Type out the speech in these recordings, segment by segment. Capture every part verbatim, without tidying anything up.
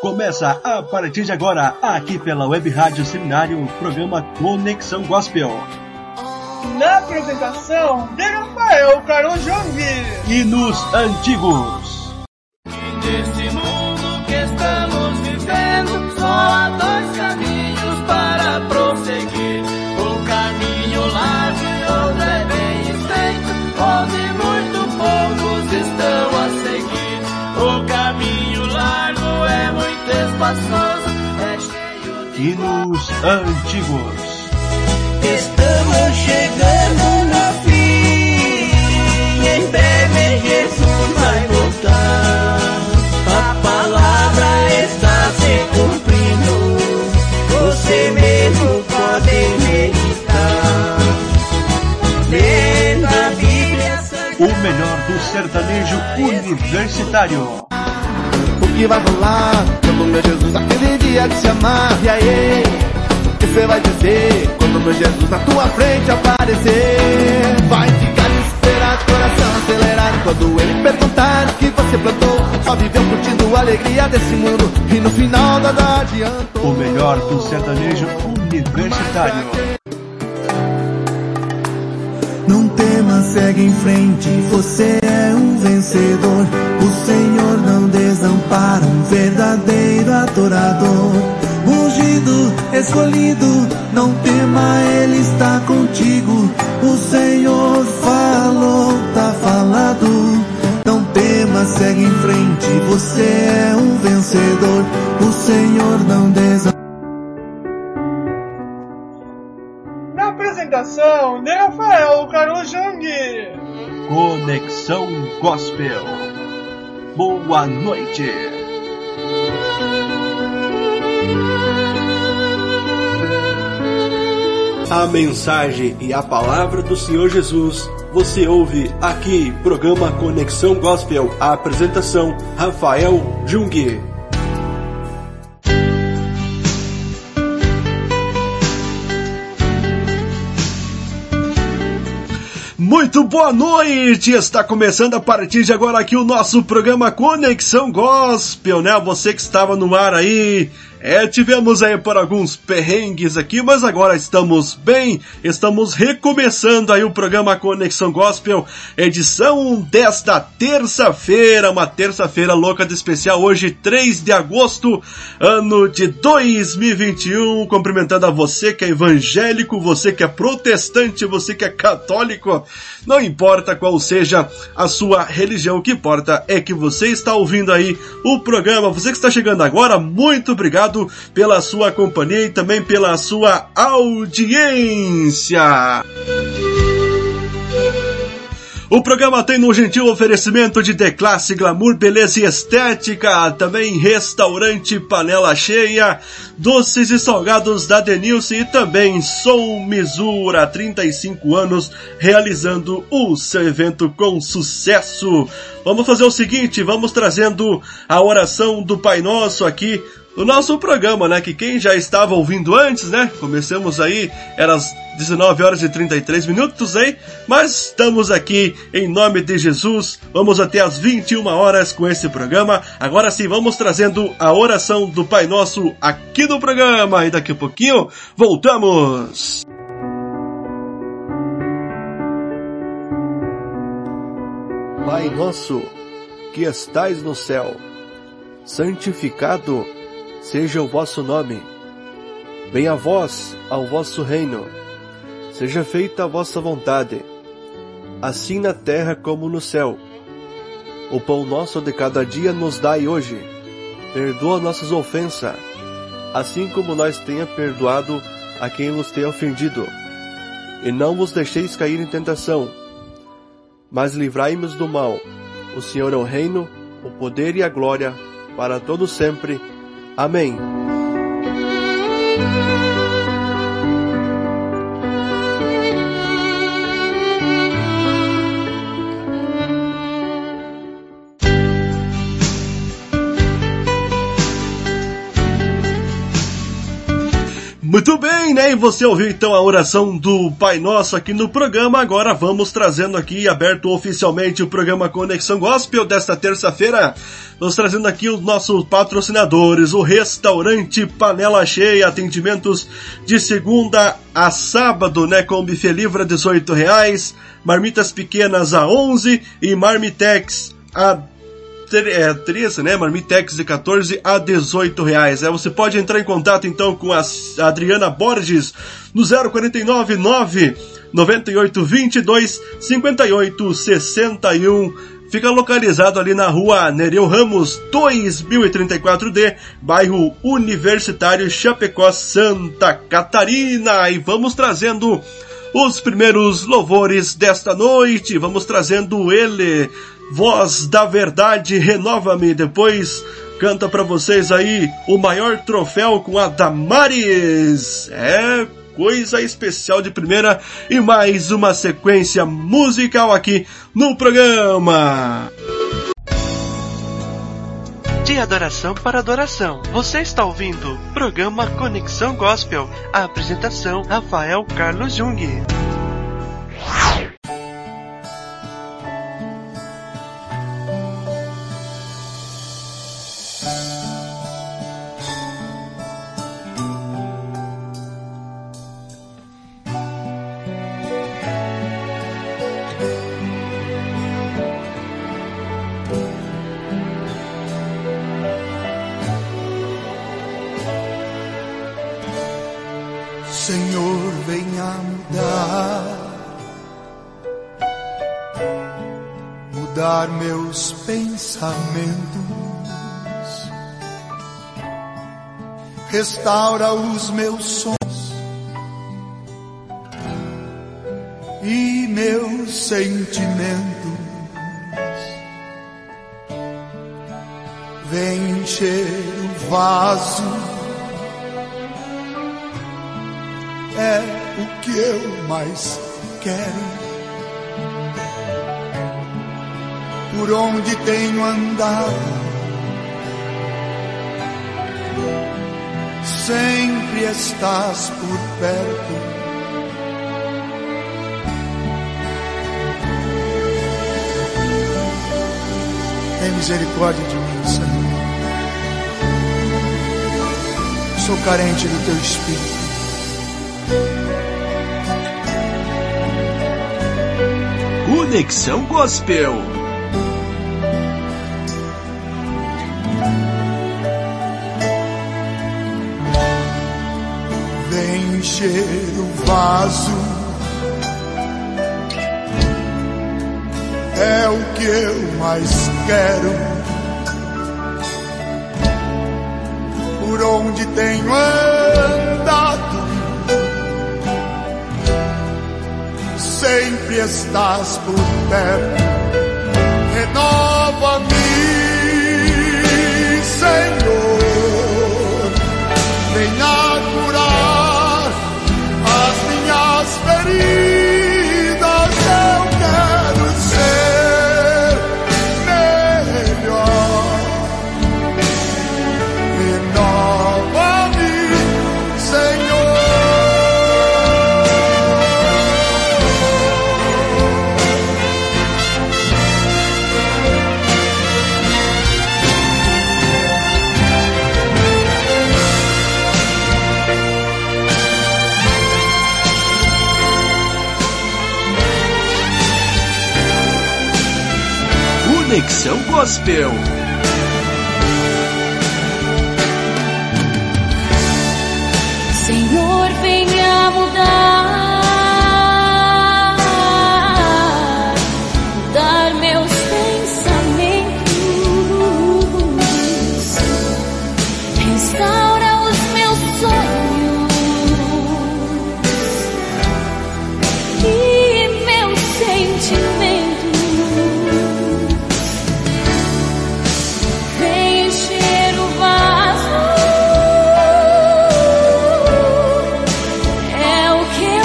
Começa a partir de agora, aqui pela Web Rádio Seminário, o programa Conexão Gospel. Na apresentação de Rafael Carlos Jung. E nos antigos. Nesse mundo que estamos vivendo, só há dois caminhos para prosseguir. O caminho largo e outro é bem estreito, onde muito poucos estão a seguir. O caminho largo é muito espaçoso, é cheio de... E nos antigos. Estamos chegando no fim, em breve Jesus vai voltar. A palavra está se cumprindo, você mesmo pode meditar. Lendo a Bíblia, o melhor do sertanejo universitário. O que vai rolar quando meu Jesus aquele dia te chamar? E aí, o que você vai dizer quando meu Jesus na tua frente aparecer? Vai ficar desesperado, coração acelerado, quando ele perguntar o que você plantou. Só viveu curtindo a alegria desse mundo e no final nada adiantou. O melhor do sertanejo universitário. Não tema, segue em frente, você é um vencedor. O Senhor não desampara um verdadeiro adorador. Ungido, escolhido, não tema, Ele está contigo. O Senhor falou, tá falado. Não tema, segue em frente, você é um vencedor. O Senhor não desampara. Na apresentação de Rafael Carlos Jung. Conexão Gospel. Boa noite. A mensagem e a palavra do Senhor Jesus você ouve aqui, programa Conexão Gospel. A apresentação, Rafael Jung. Muito boa noite! Está começando a partir de agora aqui o nosso programa Conexão Gospel, né? Você que estava no ar aí, é, tivemos aí por alguns perrengues aqui, mas agora estamos bem, estamos recomeçando aí o programa Conexão Gospel, edição desta terça-feira, uma terça-feira louca de especial, hoje três de agosto, ano de dois mil e vinte e um, cumprimentando a você que é evangélico, você que é protestante, você que é católico, não importa qual seja a sua religião, o que importa é que você está ouvindo aí o programa. Você que está chegando agora, muito obrigado pela sua companhia e também pela sua audiência. O programa tem um gentil oferecimento de The Classe, Glamour, Beleza e Estética, também Restaurante Panela Cheia, Doces e Salgados da Denilce e também Som Misura, há trinta e cinco anos, realizando o seu evento com sucesso. Vamos fazer o seguinte, vamos trazendo a oração do Pai Nosso aqui, o nosso programa, né, que quem já estava ouvindo antes, né, começamos aí, eram as dezenove horas e trinta e três minutos aí, mas estamos aqui em nome de Jesus, vamos até as vinte e uma horas com esse programa. Agora sim, vamos trazendo a oração do Pai Nosso aqui no programa, e daqui a pouquinho voltamos. Pai nosso, que estais no céu, santificado seja o vosso nome. Venha a vós ao vosso reino. Seja feita a vossa vontade, assim na terra como no céu. O pão nosso de cada dia nos dai hoje. Perdoa nossas ofensas, assim como nós tenha perdoado a quem vos tem ofendido. E não vos deixeis cair em tentação, mas livrai-nos do mal. O Senhor é o reino, o poder e a glória, para todo sempre. Amém. Muito bem, né? E você ouviu então a oração do Pai Nosso aqui no programa. Agora vamos trazendo aqui, aberto oficialmente o programa Conexão Gospel desta terça-feira. Vamos trazendo aqui os nossos patrocinadores, o Restaurante Panela Cheia, atendimentos de segunda a sábado, né? Com buffet livre a dezoito reais, marmitas pequenas a onze e marmitex a É, treze, né? Marmitex de quatorze a dezoito reais. É, você pode entrar em contato então com a Adriana Borges no zero quatro nove nove nove oito dois dois cinco oito seis um. Fica localizado ali na rua Nereu Ramos dois mil e trinta e quatro D, bairro Universitário, Chapecó, Santa Catarina. E vamos trazendo os primeiros louvores desta noite. Vamos trazendo ele, Voz da Verdade, Renova-me. Depois canta pra vocês aí O Maior Troféu com a Damares. É coisa especial de primeira e mais uma sequência musical aqui no programa. De adoração para adoração, você está ouvindo o programa Conexão Gospel. A apresentação, Rafael Carlos Jung. Senhor, venha mudar, mudar meus pensamentos, restaura os meus sonhos e meus sentimentos, vem encher o vaso. É o que eu mais quero. Por onde tenho andado, sempre estás por perto. Tem misericórdia de mim, Senhor. Sou carente do Teu Espírito. Conexão Gospel. Vem encher o vaso, é o que eu mais quero. Por onde tenho andado, sempre estás por perto. Renova-me, Senhor, venha curar as minhas feridas. Eu quero ser melhor. Renova-me, Senhor. Conexão Gospel. Senhor, venha mudar, mudar meus pensamentos, restaura os meus sonhos e meus sentimentos. É o que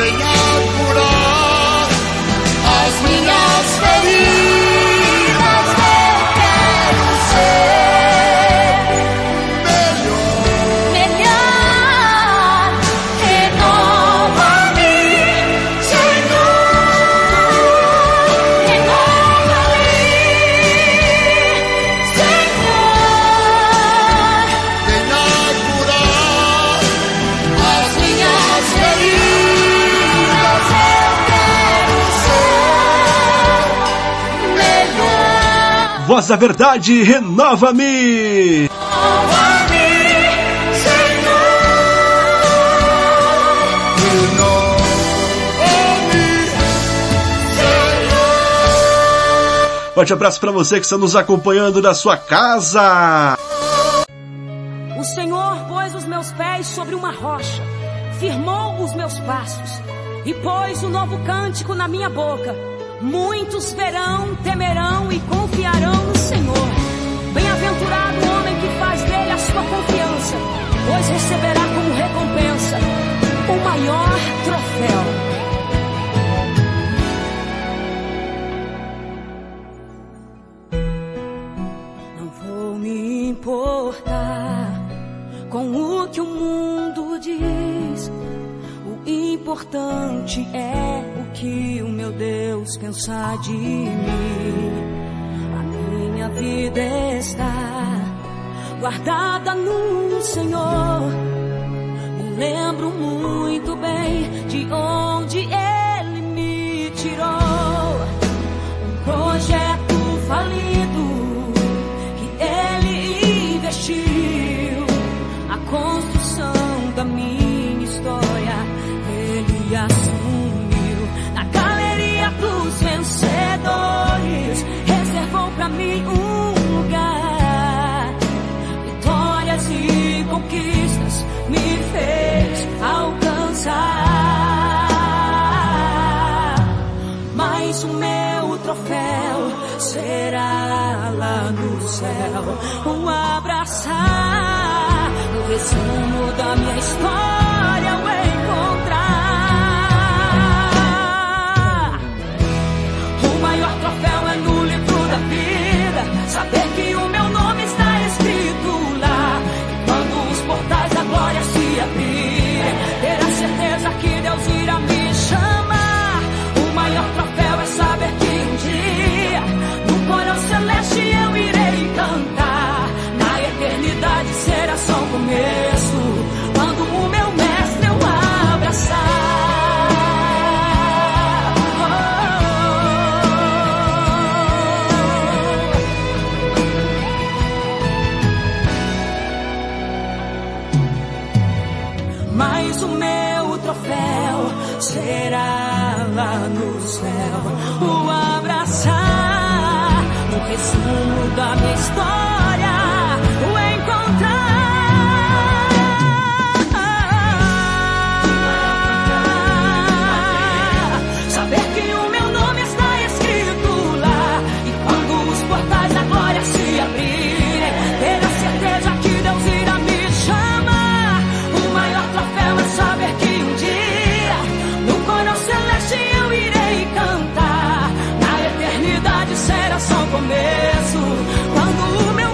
venha curar as minhas feridas. Eu quero ser melhor, melhor. Renova-me, Senhor. Renova-me, Senhor. venha curar As minhas feridas eu quero ser melhor. Voz da Verdade, renova-me! Renova-me, Senhor. Forte abraço para você que está nos acompanhando da sua casa. O Senhor pôs os meus pés sobre uma rocha, firmou os meus passos e pôs um novo cântico na minha boca. Muitos verão, temerão e confiarão no Senhor. Bem-aventurado o homem que faz dele a sua confiança, pois receberá como recompensa o maior troféu. Não vou me importar com o que o mundo diz. O importante é o que o meu Deus pensa de mim. A minha vida está guardada no Senhor. Me lembro muito bem de onde Ele me tirou. Um projeto falido que Ele investiu. A construção da minha história Ele assumiu. Na galeria dos vencedores reservou pra mim um lugar. Vitórias e conquistas me fez alcançar. Mas o meu troféu será lá no céu, um abraçar, o resumo da minha história, o encontrar. O maior troféu é no livro da vida, saber que o meu nome está escrito lá. E quando os portais da glória se abrirem, ter a certeza que Deus irá me chamar. O maior troféu é saber que um dia no coro celeste eu irei cantar. Na eternidade será só um começo, quando o meu mestre eu abraçar. Mas o meu troféu será lá no céu, o abraçar, o resumo da minha história, o encontrar. Saber que o meu nome está escrito lá, e quando os portais da glória se abrirem, ter a certeza que Deus irá me chamar. O maior troféu é saber que um dia no coro celeste eu irei cantar. Na eternidade será só um começo, quando o meu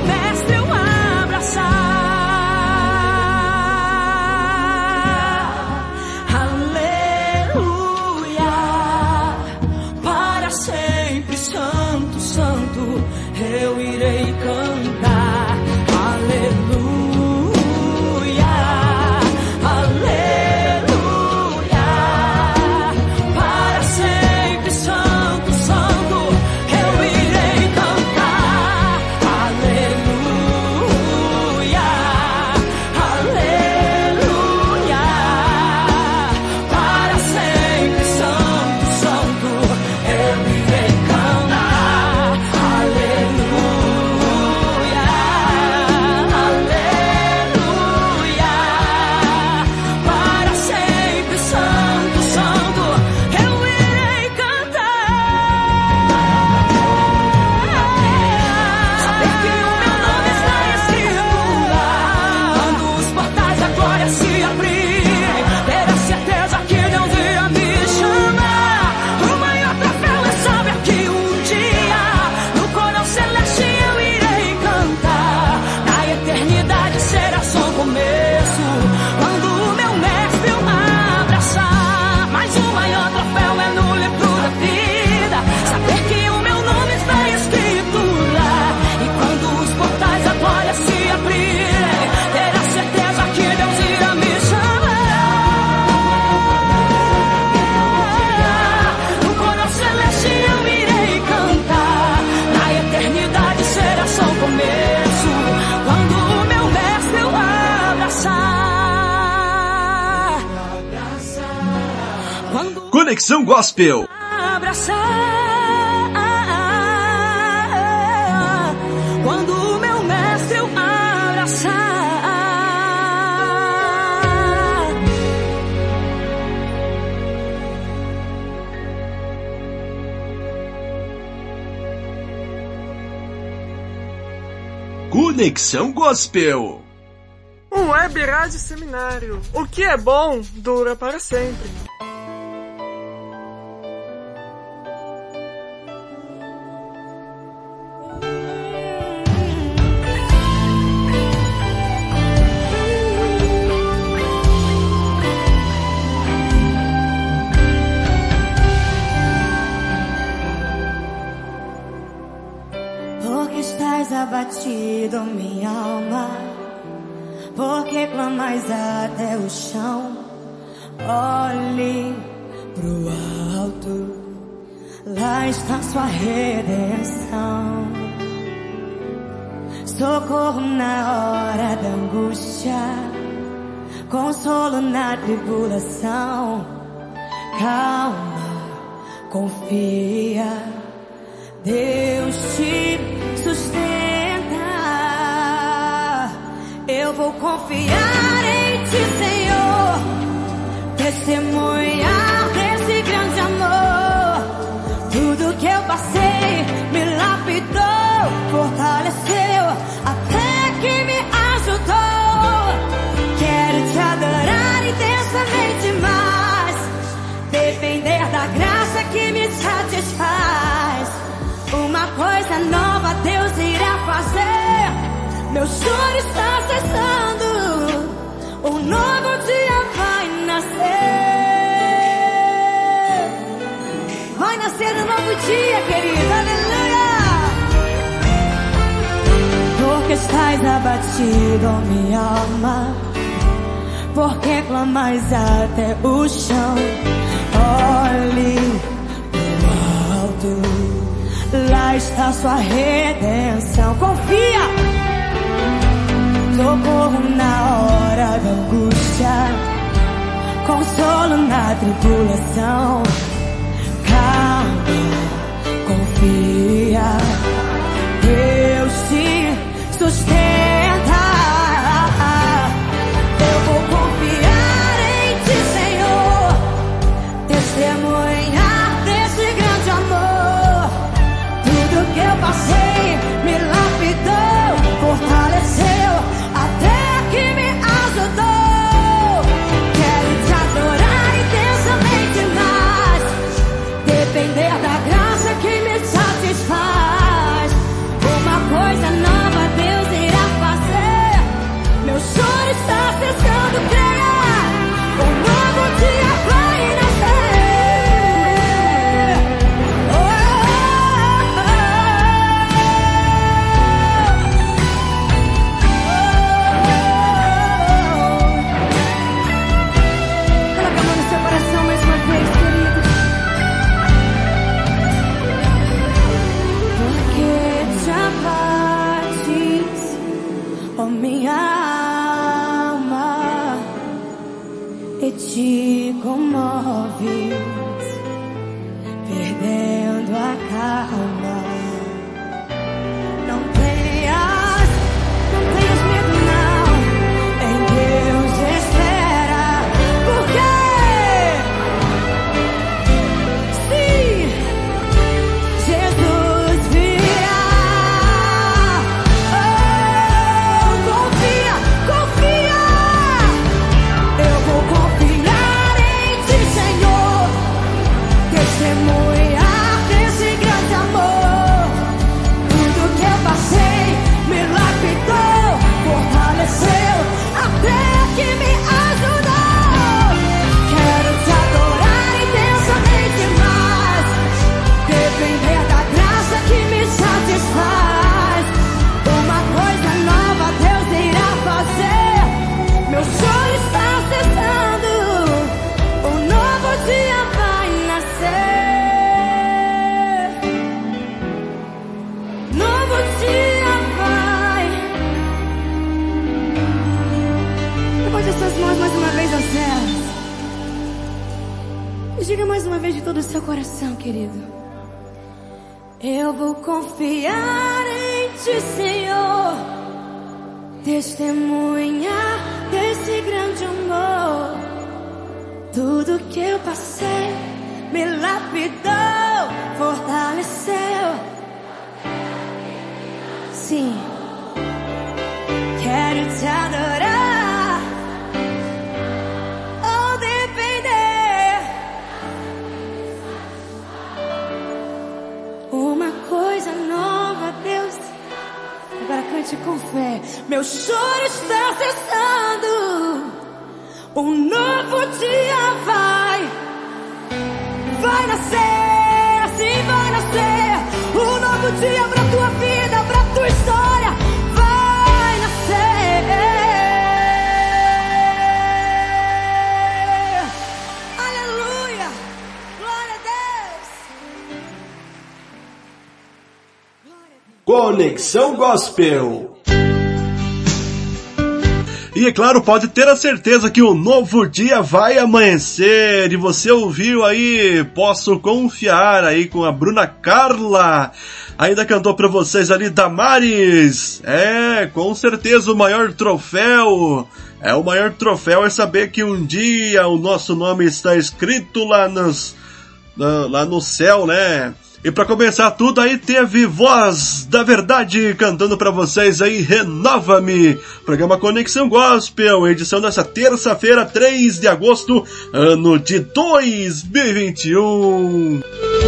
Conexão Gospel. Abraçar, quando o meu mestre eu abraçar. Conexão Gospel. O Web Rádio Seminário. O que é bom dura para sempre. Porque estás abatido, minha alma? Porque clamais até o chão? Olhe pro alto, lá está sua redenção. Socorro na hora da angústia, consolo na tribulação. Calma, confia, Deus te sustenta. Eu vou confiar em ti, Senhor, testemunhar desse grande amor. Tudo que eu passei me lapidou, fortaleceu, até que me ajudou. Quero te adorar intensamente mais, depender da graça que me satisfaz. Uma coisa nova Deus irá fazer, meu choro está cessando, um novo dia vai nascer. Vai nascer um novo dia, querido, aleluia. Porque estás abatido, minha alma? Porque clamais até o chão? Olhe pro alto, lá está sua redenção. Confia, socorro na hora da angústia, consolo na tribulação. Calma, confia, Deus te sustenta. Eu vou confiar em ti, Senhor, testemunhar desse grande amor. Tudo que eu passei me lapidou, fortaleceu, até que me ajudou. Quero te adorar intensamente mais, depender da graça que me satisfaz. Uma coisa nova Deus irá fazer, meu choro está cessando, creia, um novo dia vai nascer. Oh, oh, oh, oh. Coloca a mão no seu coração mais uma vez, querido. Porque te abates, oh minha alma, e te comoves, perdendo a calma. Não tenhas, não tenhas medo não, em Deus espera. Porque sim, Jesus virá. Oh, confia, confia. Eu vou confiar em ti, Senhor, testemunhar desse grande amor. E diga mais uma vez de todo o seu coração, querido. Eu vou confiar em Ti, Senhor, testemunhar desse grande amor. Tudo que eu passei me lapidou, fortaleceu. Sim, quero Te adorar ou depender. Uma coisa nova, Deus. Agora cante com fé. Meu choro está cessando. Um novo dia vai, vai nascer, assim vai nascer. Um novo dia pra tua vida, pra tua história, vai nascer. Aleluia, glória a Deus. Conexão Gospel. E é claro, pode ter a certeza que um novo dia vai amanhecer. E você ouviu aí, Posso Confiar, aí com a Bruna Carla. Ainda cantou pra vocês ali Damares. É, com certeza o maior troféu. É, o maior troféu é saber que um dia o nosso nome está escrito lá, nos, lá no céu, né? E pra começar tudo aí teve Voz da Verdade cantando pra vocês aí Renova-me, programa Conexão Gospel, edição dessa terça-feira, três de agosto, ano de dois mil e vinte e um.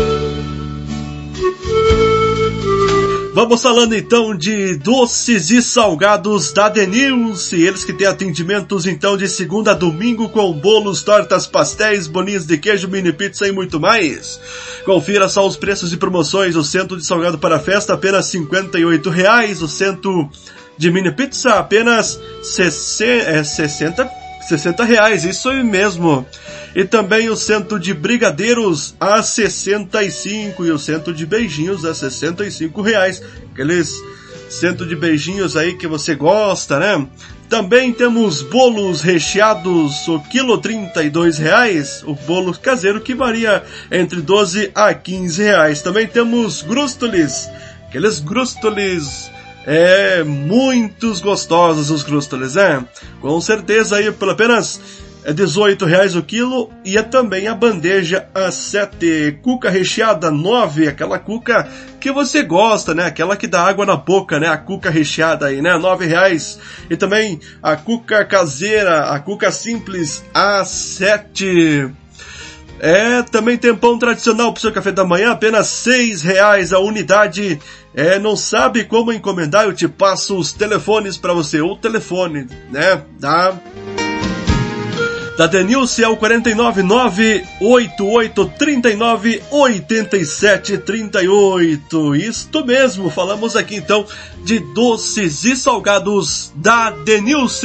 Vamos falando então de doces e salgados da Denilce, eles que têm atendimentos então de segunda a domingo com bolos, tortas, pastéis, bolinhos de queijo, mini pizza e muito mais. Confira só os preços e promoções. O centro de salgado para festa apenas cinquenta e oito reais, o centro de mini pizza apenas sessenta reais, isso aí mesmo. E também o centro de brigadeiros a sessenta e cinco e o centro de beijinhos a sessenta e cinco reais. Aqueles centro de beijinhos aí que você gosta, né? Também temos bolos recheados, o quilo trinta e dois reais, o bolo caseiro que varia entre doze a quinze reais. Também temos grústolis, aqueles grústolis, é, muitos gostosos os grústolis, né? Com certeza aí por apenas é dezoito reais o quilo, e é também a bandeja a sete, cuca recheada nove, aquela cuca que você gosta, né? Aquela que dá água na boca, né? A cuca recheada aí, né? nove reais. E também a cuca caseira, a cuca simples a sete. É, também tem pão tradicional pro seu café da manhã, apenas seis reais a unidade. É, não sabe como encomendar? Eu te passo os telefones para você, o telefone, né? Da... Da Denilce é o quatro nove nove, oito oito três nove, oito sete três oito. Isto mesmo, falamos aqui então de doces e salgados da Denilce.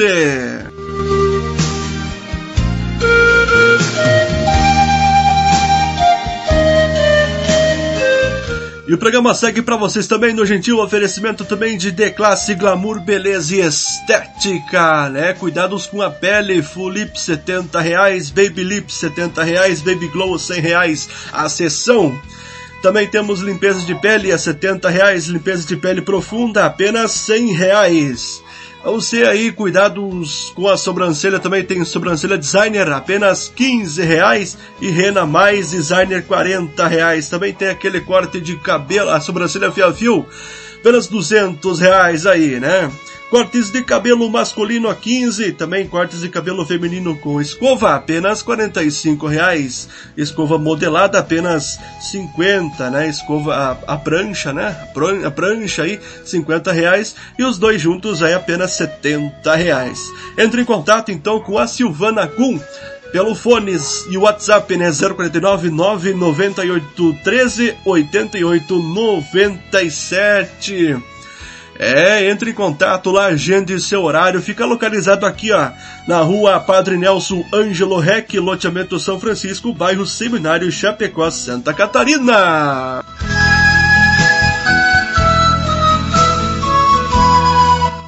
E o programa segue para vocês também no gentil oferecimento também de D-Classe, Glamour, Beleza e Estética, né? Cuidados com a pele, Full Lip setenta reais, Baby Lip setenta reais, Baby Glow cem reais a sessão. Também temos limpeza de pele a setenta reais, limpeza de pele profunda apenas cem reais. Você aí, cuidados com a sobrancelha, também tem sobrancelha designer, apenas quinze reais, e rena mais designer, quarenta reais. Também tem aquele corte de cabelo, a sobrancelha fio a fio, apenas duzentos reais aí, né? Cortes de cabelo masculino a quinze, também cortes de cabelo feminino com escova, apenas quarenta e cinco reais. Escova modelada, apenas cinquenta, né? Escova, a, a prancha, né? A, pran, a prancha aí, cinquenta reais. E os dois juntos aí, apenas setenta reais. Entre em contato então com a Silvana Kuhn pelo fones e o WhatsApp, né? zero quatro nove, nove nove oito, treze, oitenta e oito, noventa e sete. É, entre em contato lá, agende seu horário. Fica localizado aqui, ó, na rua Padre Nelson Ângelo Rec, loteamento São Francisco, bairro Seminário, Chapecó, Santa Catarina.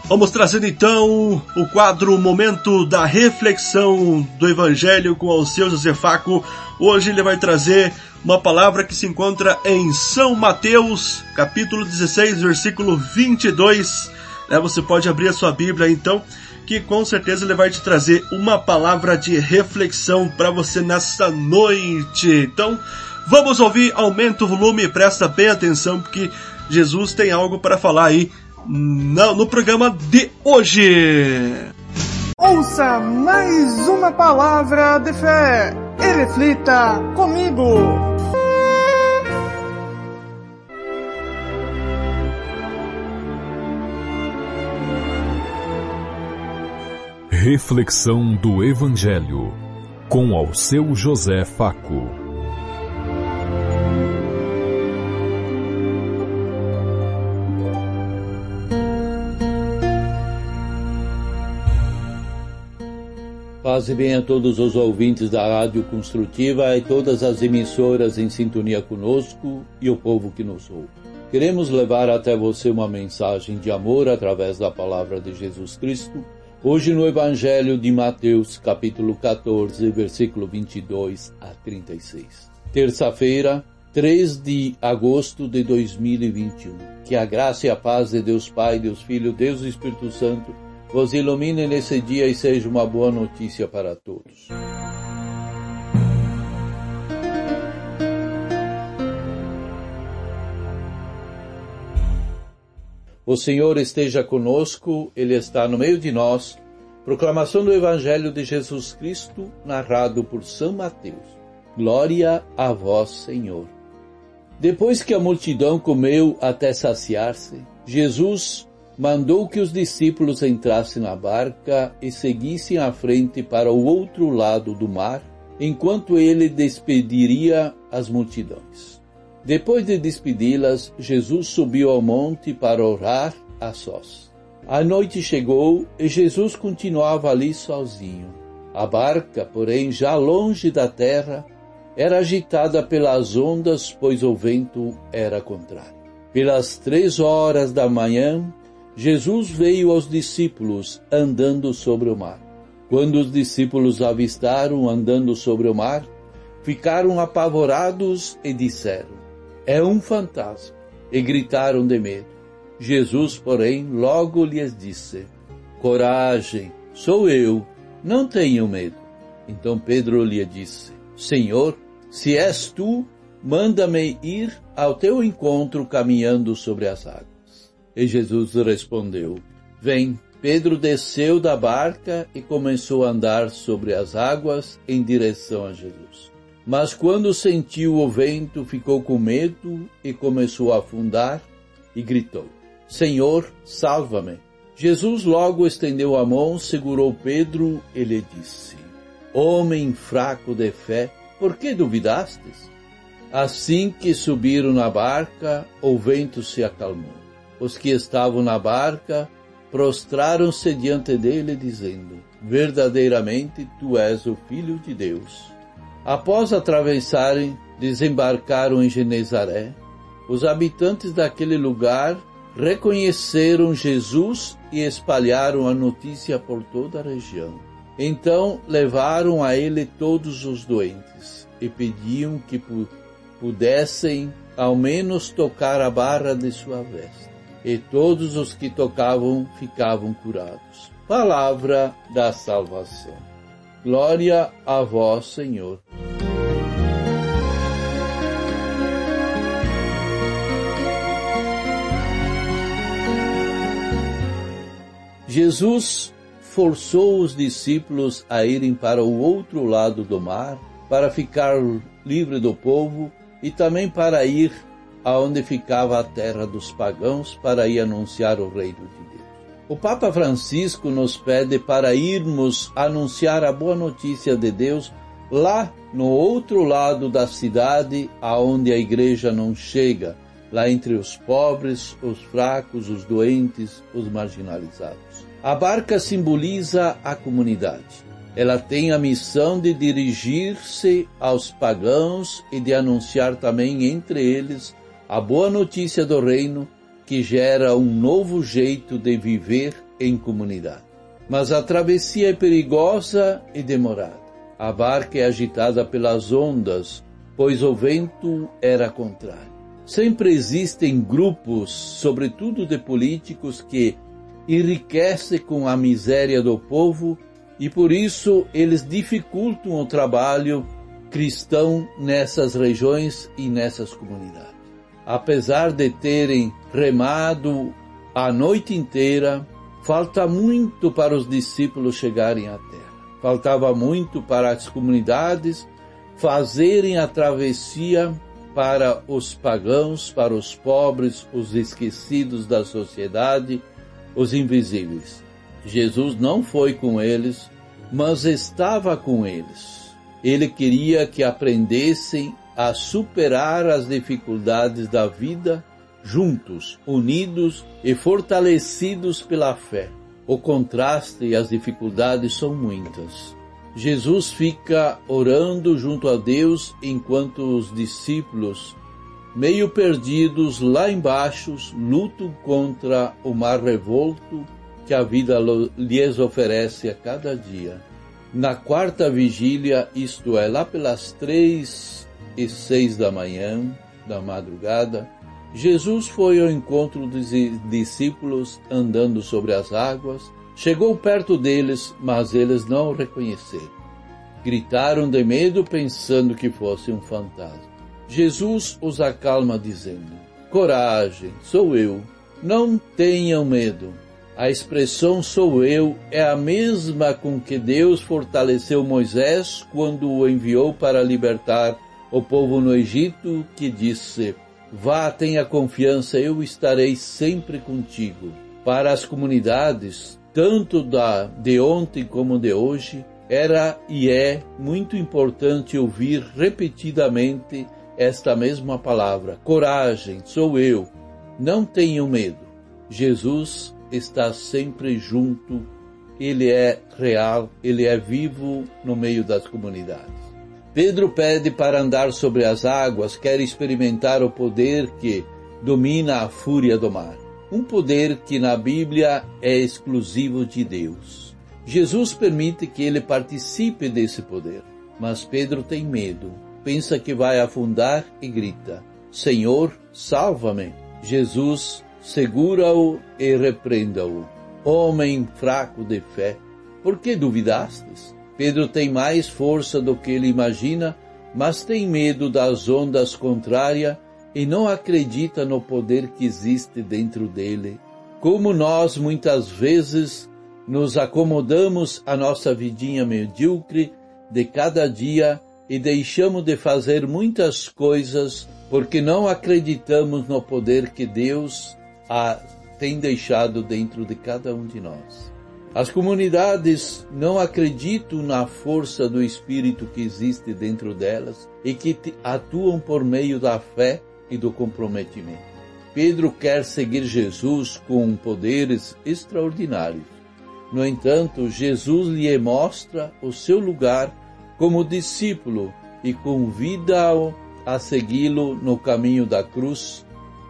Vamos trazer então o quadro Momento da Reflexão do Evangelho com o seu José Faco. Hoje ele vai trazer uma palavra que se encontra em São Mateus, capítulo dezesseis, versículo vinte e dois. Você pode abrir a sua Bíblia então, que com certeza ele vai te trazer uma palavra de reflexão para você nessa noite. Então, vamos ouvir, aumenta o volume e presta bem atenção, porque Jesus tem algo para falar aí no, no programa de hoje. Ouça mais uma palavra de fé e reflita comigo. Reflexão do Evangelho com ao seu José Faco. Paz e bem a todos os ouvintes da Rádio Construtiva e todas as emissoras em sintonia conosco e o povo que nos ouve. Queremos levar até você uma mensagem de amor através da palavra de Jesus Cristo, hoje no Evangelho de Mateus, capítulo quatorze, versículo vinte e dois a trinta e seis. Terça-feira, três de agosto de dois mil e vinte e um. Que a graça e a paz de Deus Pai, Deus Filho, Deus Espírito Santo vos ilumine nesse dia e seja uma boa notícia para todos. O Senhor esteja conosco, Ele está no meio de nós. Proclamação do Evangelho de Jesus Cristo, narrado por São Mateus. Glória a vós, Senhor. Depois que a multidão comeu até saciar-se, Jesus mandou que os discípulos entrassem na barca e seguissem à frente para o outro lado do mar, enquanto ele despediria as multidões. Depois de despedi-las, Jesus subiu ao monte para orar a sós. A noite chegou e Jesus continuava ali sozinho. A barca, porém, já longe da terra, era agitada pelas ondas, pois o vento era contrário. Pelas três horas da manhã, Jesus veio aos discípulos andando sobre o mar. Quando os discípulos avistaram andando sobre o mar, ficaram apavorados e disseram: é um fantasma, e gritaram de medo. Jesus, porém, logo lhes disse: coragem, sou eu, não tenham medo. Então Pedro lhe disse: Senhor, se és tu, manda-me ir ao teu encontro caminhando sobre as águas. E Jesus respondeu: vem. Pedro desceu da barca e começou a andar sobre as águas em direção a Jesus. Mas quando sentiu o vento, ficou com medo e começou a afundar e gritou: Senhor, salva-me. Jesus logo estendeu a mão, segurou Pedro e lhe disse: homem fraco de fé, por que duvidastes? Assim que subiram na barca, o vento se acalmou. Os que estavam na barca prostraram-se diante dele, dizendo: verdadeiramente tu és o Filho de Deus. Após atravessarem, desembarcaram em Genezaré. Os habitantes daquele lugar reconheceram Jesus e espalharam a notícia por toda a região. Então levaram a ele todos os doentes e pediam que pudessem ao menos tocar a barra de sua veste. E todos os que tocavam ficavam curados. Palavra da salvação. Glória a vós, Senhor. Jesus forçou os discípulos a irem para o outro lado do mar, para ficar livre do povo e também para ir aonde ficava a terra dos pagãos, para ir anunciar o reino de Deus. O Papa Francisco nos pede para irmos anunciar a boa notícia de Deus lá no outro lado da cidade, aonde a igreja não chega, lá entre os pobres, os fracos, os doentes, os marginalizados. A barca simboliza a comunidade. Ela tem a missão de dirigir-se aos pagãos e de anunciar também entre eles a boa notícia do reino, que gera um novo jeito de viver em comunidade. Mas a travessia é perigosa e demorada. A barca é agitada pelas ondas, pois o vento era contrário. Sempre existem grupos, sobretudo de políticos, que enriquecem com a miséria do povo e por isso eles dificultam o trabalho cristão nessas regiões e nessas comunidades. Apesar de terem remado a noite inteira, falta muito para os discípulos chegarem à terra. Faltava muito para as comunidades fazerem a travessia para os pagãos, para os pobres, os esquecidos da sociedade, os invisíveis. Jesus não foi com eles, mas estava com eles. Ele queria que aprendessem a superar as dificuldades da vida juntos, unidos e fortalecidos pela fé. O contraste e as dificuldades são muitas. Jesus fica orando junto a Deus enquanto os discípulos, meio perdidos lá embaixo, lutam contra o mar revolto que a vida lhes oferece a cada dia. Na quarta vigília, isto é, lá pelas três e seis da manhã, da madrugada, Jesus foi ao encontro dos discípulos andando sobre as águas. Chegou perto deles, mas eles não o reconheceram. Gritaram de medo, pensando que fosse um fantasma. Jesus os acalma, dizendo: coragem, sou eu, não tenham medo. A expressão sou eu é a mesma com que Deus fortaleceu Moisés quando o enviou para libertar o povo no Egito, que disse: vá, tenha confiança, eu estarei sempre contigo. Para as comunidades, tanto da de ontem como de hoje, era e é muito importante ouvir repetidamente esta mesma palavra: coragem, sou eu, não tenham medo. Jesus está sempre junto, Ele é real, Ele é vivo no meio das comunidades. Pedro pede para andar sobre as águas, quer experimentar o poder que domina a fúria do mar. Um poder que na Bíblia é exclusivo de Deus. Jesus permite que ele participe desse poder, mas Pedro tem medo, pensa que vai afundar e grita: Senhor, salva-me! Jesus segura-o e repreenda-o. Homem fraco de fé, por que duvidastes? Pedro tem mais força do que ele imagina, mas tem medo das ondas contrárias e não acredita no poder que existe dentro dele. Como nós muitas vezes nos acomodamos à nossa vidinha medíocre de cada dia e deixamos de fazer muitas coisas porque não acreditamos no poder que Deus a tem deixado dentro de cada um de nós. As comunidades não acreditam na força do Espírito que existe dentro delas e que atuam por meio da fé e do comprometimento. Pedro quer seguir Jesus com poderes extraordinários. No entanto, Jesus lhe mostra o seu lugar como discípulo e convida-o a segui-lo no caminho da cruz,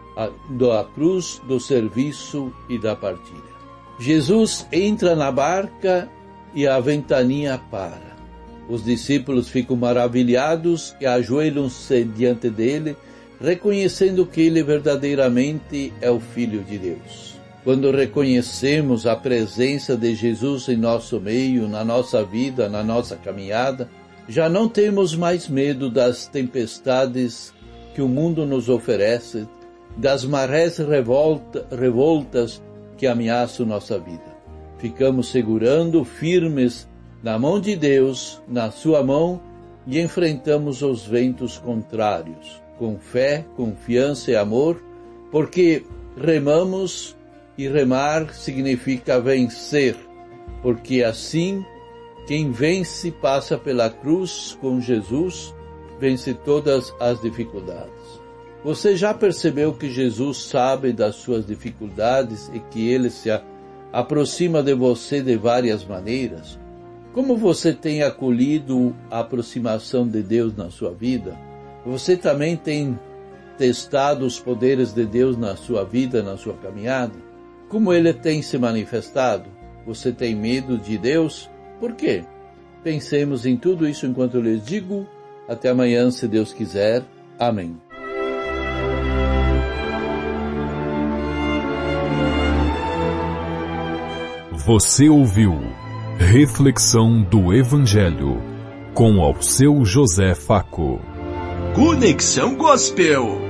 da cruz, do serviço e da partilha. Jesus entra na barca e a ventania para. Os discípulos ficam maravilhados e ajoelham-se diante dele, reconhecendo que ele verdadeiramente é o Filho de Deus. Quando reconhecemos a presença de Jesus em nosso meio, na nossa vida, na nossa caminhada, já não temos mais medo das tempestades que o mundo nos oferece, das marés revolta, revoltas que ameaçam nossa vida. Ficamos segurando firmes na mão de Deus, na sua mão, e enfrentamos os ventos contrários, com fé, confiança e amor, porque remamos, e remar significa vencer, porque assim quem vence passa pela cruz com Jesus, vence todas as dificuldades. Você já percebeu que Jesus sabe das suas dificuldades e que ele se aproxima de você de várias maneiras? Como você tem acolhido a aproximação de Deus na sua vida? Você também tem testado os poderes de Deus na sua vida, na sua caminhada? Como ele tem se manifestado? Você tem medo de Deus? Por quê? Pensemos em tudo isso enquanto eu lhes digo. Até amanhã, se Deus quiser. Amém. Você ouviu Reflexão do Evangelho com Alceu José Faco. Conexão Gospel.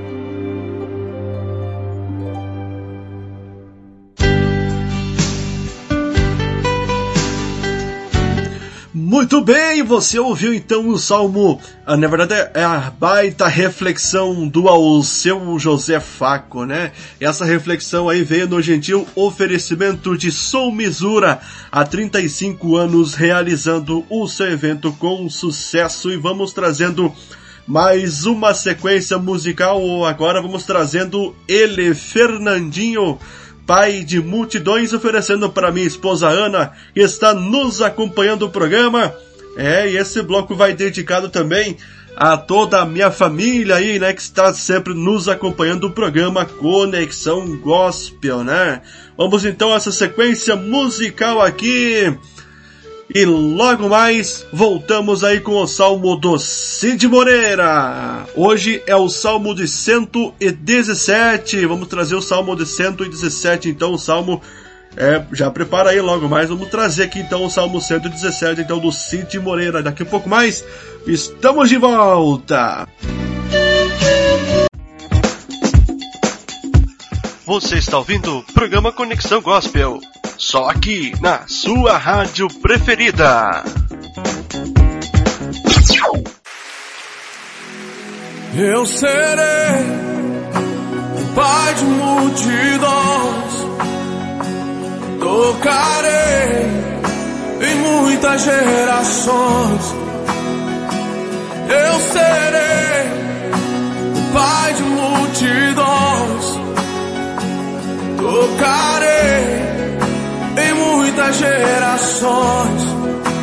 Muito bem, você ouviu então o Salmo, ah, na verdade é a baita reflexão do Alceu José Faco, né? Essa reflexão aí veio no gentil oferecimento de Som Misura, há trinta e cinco anos realizando o seu evento com sucesso, e vamos trazendo mais uma sequência musical. Agora vamos trazendo ele, Fernandinho, pai de multidões, oferecendo para minha esposa Ana, que está nos acompanhando o programa. É, e esse bloco vai dedicado também a toda a minha família aí, né, que está sempre nos acompanhando o programa Conexão Gospel, né? Vamos então a essa sequência musical aqui. E logo mais, voltamos aí com o Salmo do Cid Moreira. Hoje é o Salmo de cento e dezessete. Vamos trazer o Salmo de cento e dezessete, então o Salmo... É, já prepara aí logo mais. Vamos trazer aqui então o Salmo cento e dezessete, então do Cid Moreira. Daqui a pouco mais, estamos de volta. Você está ouvindo o programa Conexão Gospel, só aqui na sua rádio preferida. Eu serei o pai de multidões, tocarei em muitas gerações. Eu serei o pai de multidões, tocarei em muitas gerações.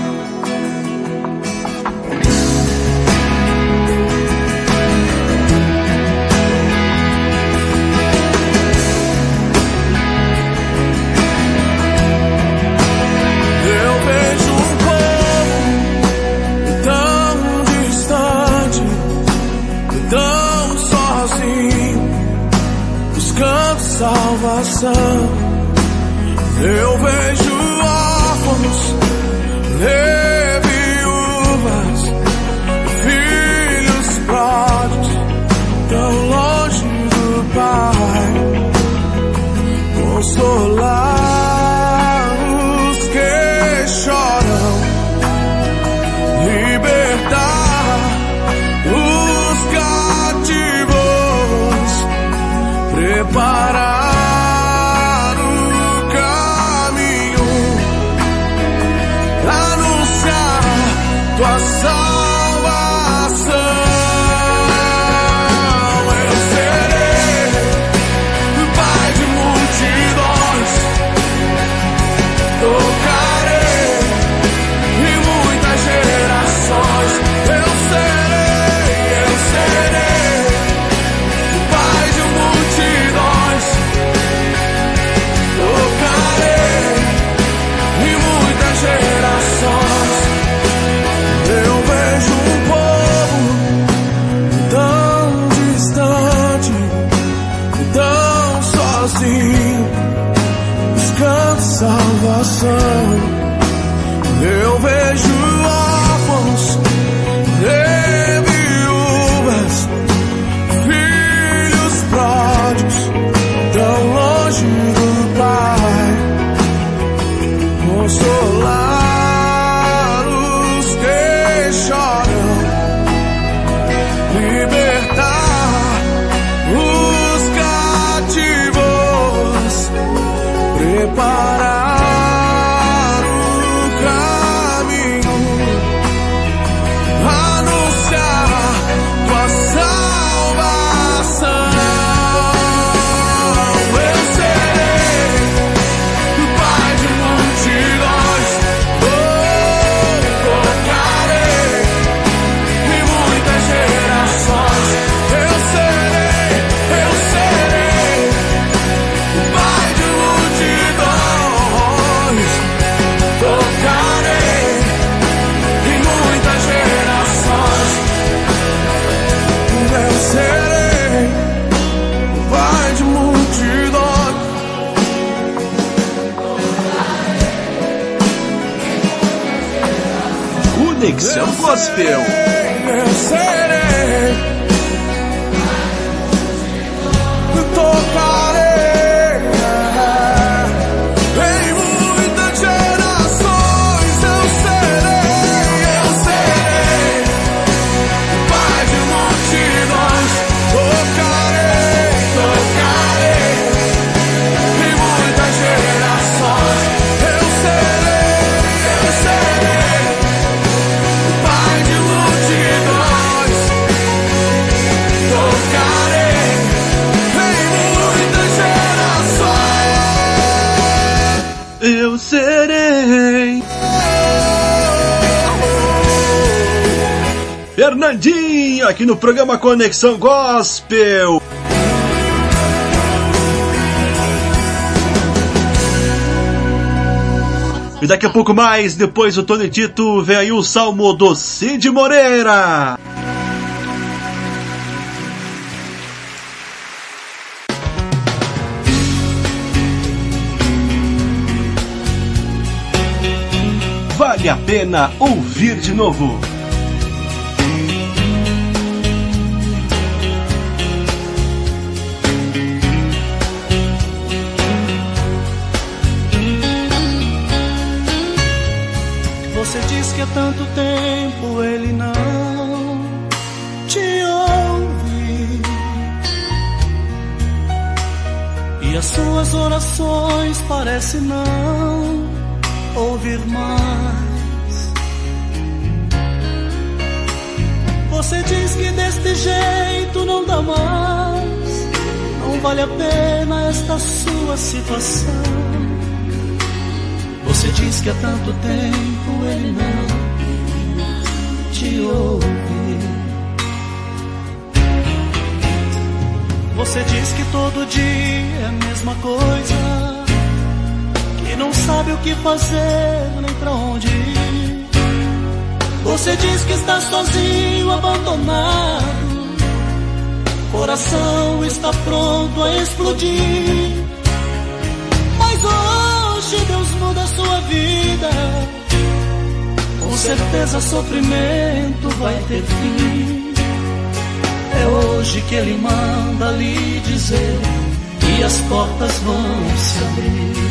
Eu vejo um povo tão distante, tão sozinho, buscando salvação. Eu vejo órfãos e viúvas, filhos pródigos, tão longe do Pai, consolar os que choram, libertar os cativos, preparar tua salvação. Eu serei o pai de multidões, tocarei em muitas gerações. Eu serei, eu serei o pai de multidões, tocarei em muitas gerações. Eu vejo um povo tão distante, tão sozinho, buscando salvação. Eu vejo órfãos e viúvas, filhos pródigos, tão longe do Pai, consolar choram, libertar os cativos, preparar o caminho, anunciar tua salvação. Eu serei o pai de multidões, tocarei em muitas gerações. Eu serei, eu serei o pai de multidões. Conexão Gospel. Eu serei, tocarei em muitas gerações. Eu serei, eu serei pai de multidões. Tocarei, tocarei em muitas gerações. Eu serei, eu serei pai de multidões. Tocarei em muitas gerações. Eu serei. Fernandinho, aqui no programa Conexão Gospel. E daqui a pouco mais, depois do Tony Tito, vem aí o Salmo do Cid Moreira. Vale a pena ouvir de novo. Você diz que há tanto tempo ele não te ouve, e as suas orações parecem não ouvir mais. Você diz que deste jeito não dá mais, não vale a pena esta sua situação. Você diz que há tanto tempo ele não te ouve. Você diz que todo dia é a mesma coisa, que não sabe o que fazer nem pra onde ir. Você diz que está sozinho, abandonado, coração está pronto a explodir. Mas hoje Deus muda a sua vida, com certeza sofrimento vai ter fim. É hoje que Ele manda lhe dizer que as portas vão se abrir.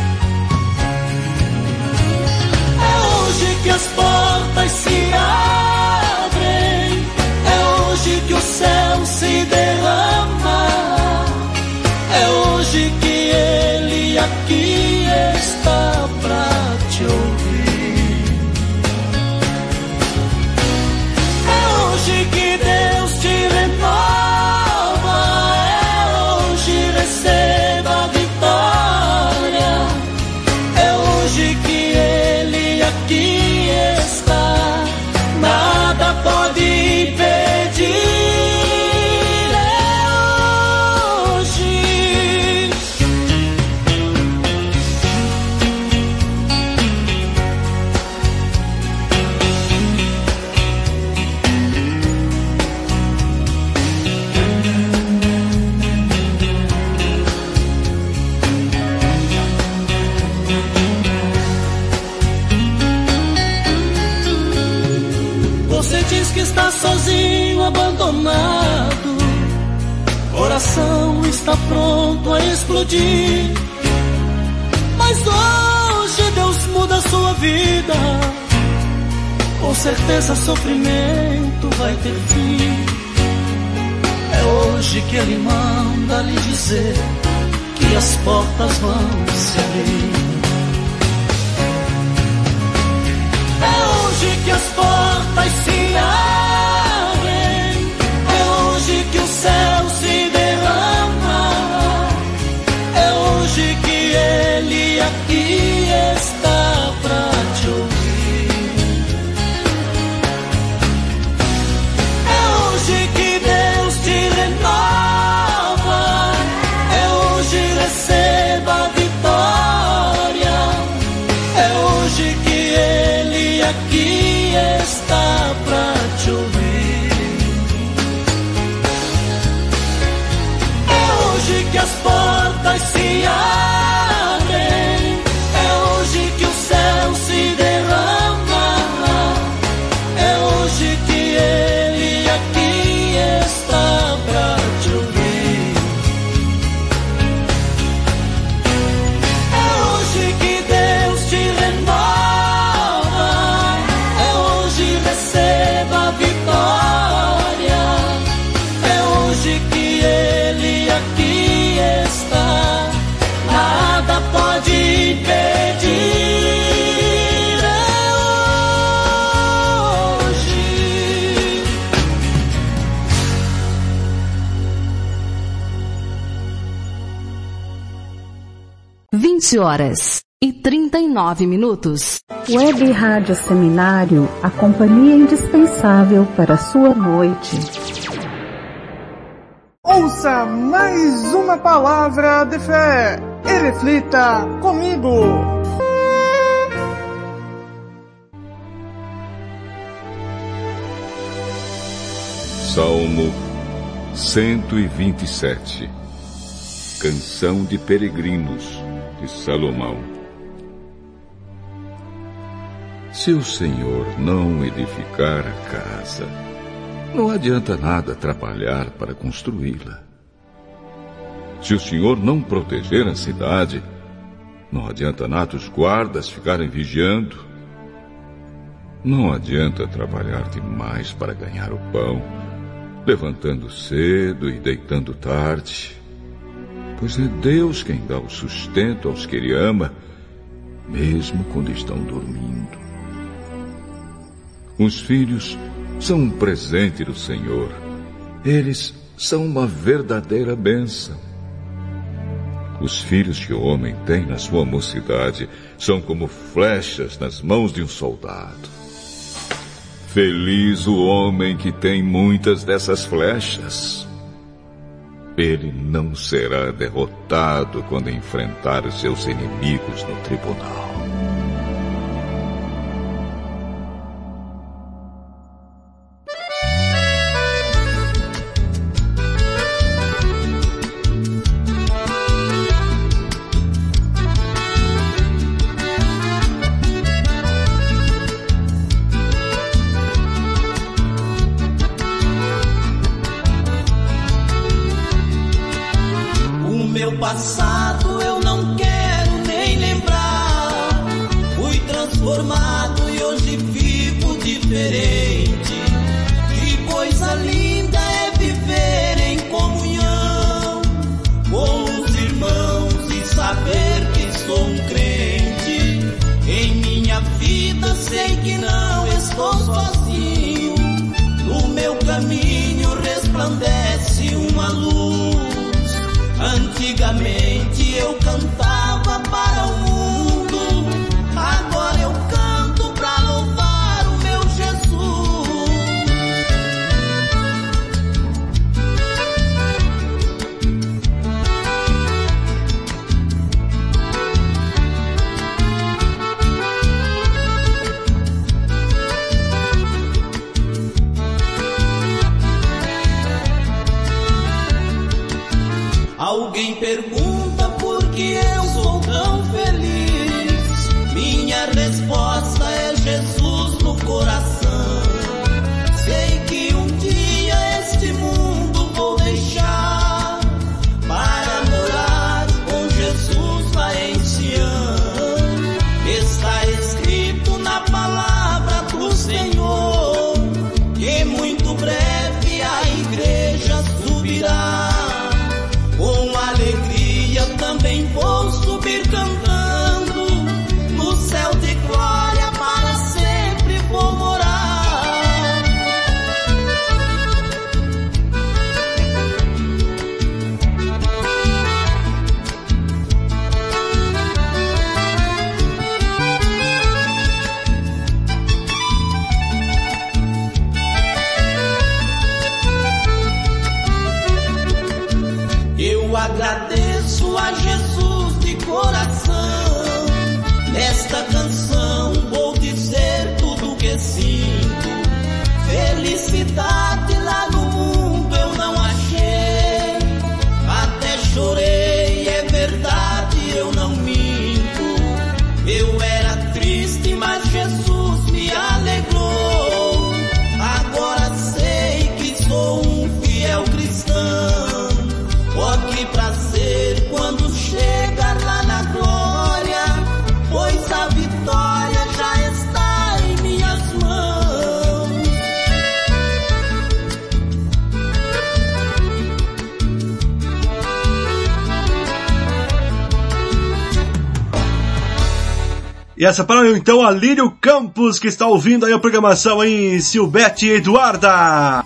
É hoje que as portas se abrem, é hoje que o céu se derrama, é hoje que Ele aqui está pra te ouvir. É hoje que Deus te renova, é hoje receba a vitória, é hoje que Ele aqui está, nada pode impedir. Está sozinho, abandonado, coração está pronto a explodir. Mas hoje Deus muda a sua vida, com certeza sofrimento vai ter fim. É hoje que Ele manda lhe dizer que as portas vão se abrir. É hoje que as portas se abrem, é hoje que o céu se derrama, é hoje que Ele aqui está pra te ouvir. É hoje que Deus te renova, é hoje receba a vitória, é hoje que Ele aqui está pra te ouvir. É hoje que as portas se abrem, é hoje que o céu se derrama, vinte horas e trinta e nove minutos. Web Rádio Seminário, a companhia indispensável para a sua noite. Ouça mais uma palavra de fé e reflita comigo. Salmo cento e vinte e sete. Canção de Peregrinos, de Salomão. Se o Senhor não edificar a casa, não adianta nada trabalhar para construí-la. Se o Senhor não proteger a cidade, não adianta nada os guardas ficarem vigiando. Não adianta trabalhar demais para ganhar o pão, levantando cedo e deitando tarde, pois é Deus quem dá o sustento aos que Ele ama, mesmo quando estão dormindo. Os filhos são um presente do Senhor. Eles são uma verdadeira bênção. Os filhos que o homem tem na sua mocidade são como flechas nas mãos de um soldado. Feliz o homem que tem muitas dessas flechas. Ele não será derrotado quando enfrentar os seus inimigos no tribunal. Passado eu não quero nem lembrar. Fui transformado e hoje vivo diferente. Que coisa linda é viver em comunhão com os irmãos e saber que sou um crente. Em minha vida sei que não estou sozinho. No meu caminho resplandece uma luz. Antigamente eu cantava para o mundo, agora eu canto para louvar o meu Alguém pergunta por que eu sou tão feliz. Minha resposta é Jesus no coração. Sei que um dia este mundo vou deixar para morar com Jesus lá em Sião. Está escrito na palavra do Senhor que muito breve a igreja subirá. Com alegria também vou subir cantando, no céu de glória para sempre vou morar. Eu agradeço a Jesus de coração. Nesta canção vou dizer tudo que sinto. Felicidade lá no mundo eu não achei. Até chorei, é verdade, eu não minto. Eu era triste, mas Jesus me alegrou. Agora sei que sou um fiel cristão. Oh, que prazer quando chegar lá na glória, pois a vitória já está em minhas mãos. E essa palavra então a Lírio Campos, que está ouvindo aí a programação em Silbete Eduarda.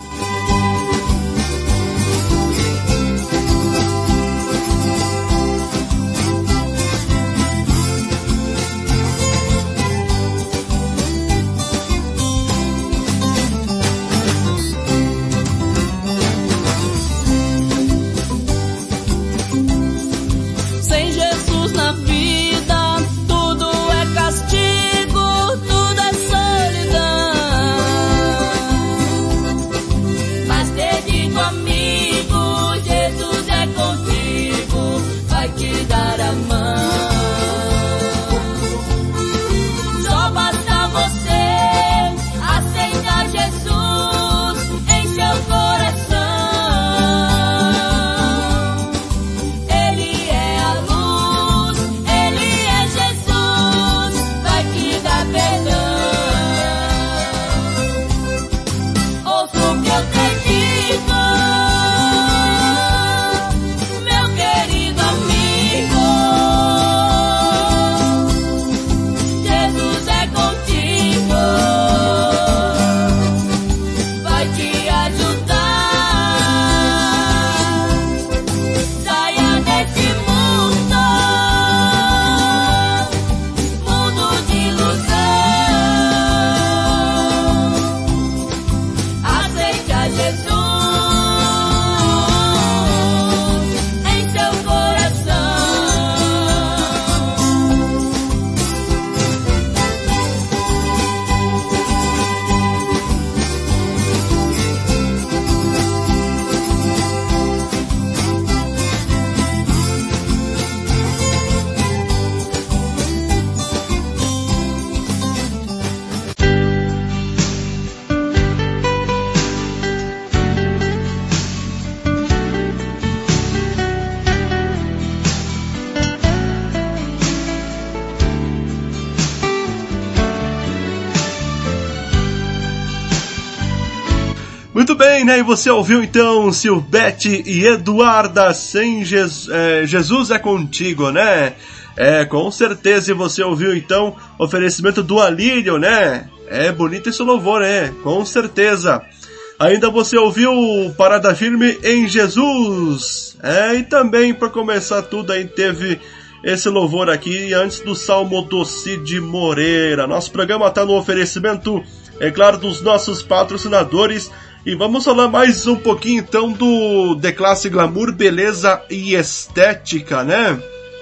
bem, né? E você ouviu então Silvete e Eduarda sem Jesus, é, Jesus é contigo, né? É, com certeza. E você ouviu então oferecimento do Alírio, né? É bonito esse louvor, é, com certeza. Ainda você ouviu Parada Firme em Jesus. É, e também para começar tudo aí teve esse louvor aqui antes do Salmo do Cid Moreira. Nosso programa está no oferecimento, é claro, dos nossos patrocinadores. E vamos falar mais um pouquinho então do The Classe Glamour, Beleza e Estética, né?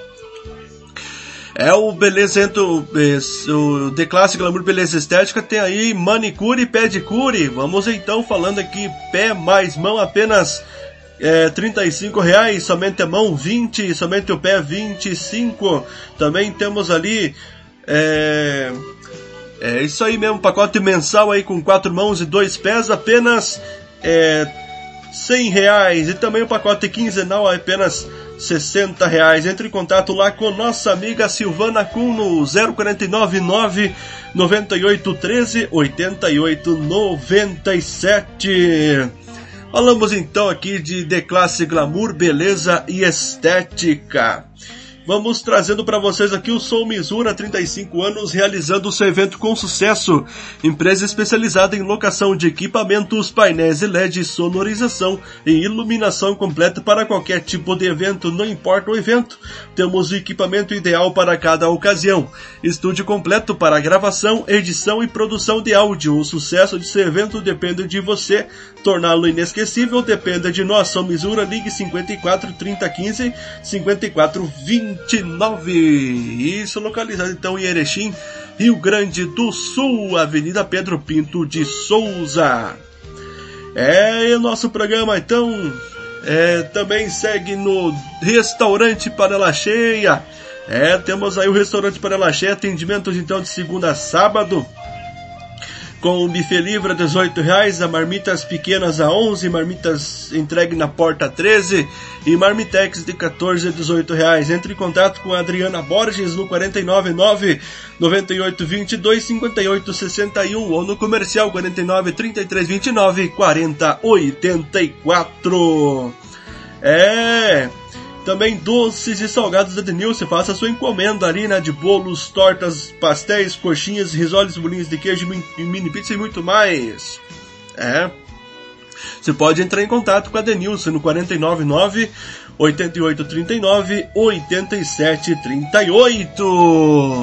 É o Beleza, o The Classe Glamour, Beleza e Estética tem aí manicure e pedicure. Vamos então falando aqui, pé mais mão apenas é, trinta e cinco reais, somente a mão vinte, somente o pé vinte e cinco. Também temos ali é, é isso aí mesmo, pacote mensal aí com quatro mãos e dois pés, apenas é, cem reais. E também o pacote quinzenal apenas sessenta reais. Entre em contato lá com nossa amiga Silvana Kuhn no zero quatro nove nove, nove oito um três, oito oito nove sete. Falamos então aqui de The Classe Glamour, Beleza e Estética. Vamos trazendo para vocês aqui o Som Misura, trinta e cinco anos, realizando o seu evento com sucesso. Empresa especializada em locação de equipamentos, painéis L E D, sonorização e iluminação completa para qualquer tipo de evento, não importa o evento. Temos o equipamento ideal para cada ocasião. Estúdio completo para gravação, edição e produção de áudio. O sucesso de seu evento depende de você. Torná-lo inesquecível depende de nós. Som Misura, ligue cinquenta e quatro, trinta, quinze, cinquenta e quatro, vinte e nove. Isso localizado então em Erechim, Rio Grande do Sul, Avenida Pedro Pinto de Souza. É, e o nosso programa então é, também segue no Restaurante Panela Cheia. É, temos aí o Restaurante Panela Cheia, atendimentos então de segunda a sábado, com o buffet livre a dezoito reais, a marmitas pequenas a onze, marmitas entregue na porta a treze e marmitex de quatorze a dezoito reais. Entre em contato com a Adriana Borges no quatro nove nove, nove oito dois dois, cinco oito seis um ou no comercial quarenta e nove, trinta e três, vinte e nove, quarenta, oitenta e quatro. É... Também doces e salgados da Denilce. Faça sua encomenda ali, né? De bolos, tortas, pastéis, coxinhas, risoles, bolinhos de queijo, mini pizza e muito mais. É. Você pode entrar em contato com a Denilce no quatro nove nove, oito oito três nove, oito sete três oito.